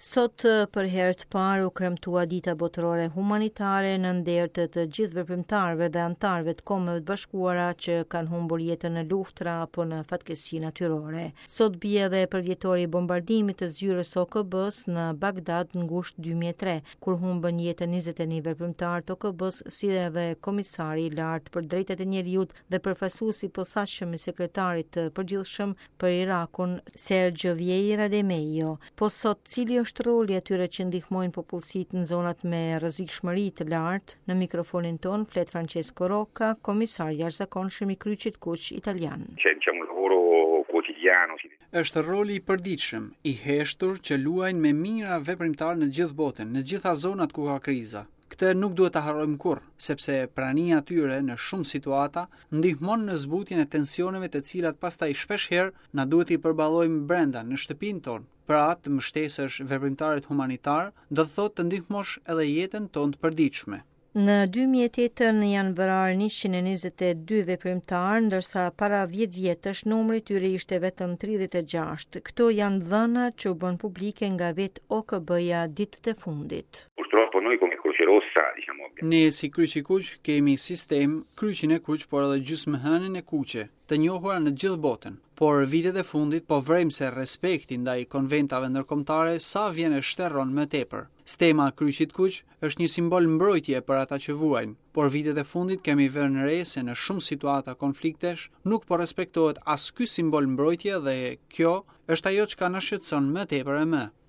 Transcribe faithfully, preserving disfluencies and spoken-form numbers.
Sot për herë të parë u kremtua dita botërore humanitare në nder të të gjithë veprimtarëve dhe anëtarëve të Kombeve të Bashkuara që kanë humbur jetën në luftra apo në fatkeqësi natyrore. Sot bie edhe përvjetori i bombardimit të zyrës O K B-s në Bagdad në gusht dy mijë e tre, kur humbën jetën njëzet e një veprimtar të O K B-s, si edhe komisari i lartë për drejtat e njerëzit dhe përfaqësuesi i posaçëm i sekretarit të përgjithshëm për Irakun, Sergio Vieira de Mello. Po sot cili është roli atyre që ndihmojnë popullsitë në zonat me rrezikshmëri të lartë? Në mikrofonin ton flet Francesco Rocca, komisar i jashtëzakonshëm i Kryqit Kuq italian. Është roli i përditshëm, i heshtur që luajnë me mijëra veprimtarë në gjithë botën, në gjitha zonat ku ka kriza. Këtë nuk duhet ta harrojmë kurrë, sepse prania atyre në shumë situata ndihmon në zbutjen e tensioneve të cilat pastaj shpeshherë na duhet i përballojmë brenda në shtëpinë tonë. Pra, të mbështesësh veprimtarët humanitar, do të thotë të ndihmosh edhe jetën tonë të përditshme. Në dy mijë e tetë janë vrarë njëqind e njëzet e dy veprimtarë, ndërsa para dhjetë vjetësh numri i tyre ishte vetëm tridhjetë e gjashtë. Këto janë dhëna që u bën publike nga vetë O K B-ja ditët e fundit. Ne si Kryqi Kuq kemi sistem Kryqin e Kuq, por edhe gjysmëhënën e kuqe, të njohura në gjithë botën. Por vitet e fundit po vrejmë se respekti ndaj konventave ndërkombëtare sa vjen e shterron më tepër. Stema Kryqit Kuq është një simbol mbrojtje për ata që vuajnë, por vitet e fundit kemi vënë re se në shumë situata konfliktesh nuk po respektohet as ky simbol mbrojtje dhe kjo është ajo që na shqetëson më tepër e më.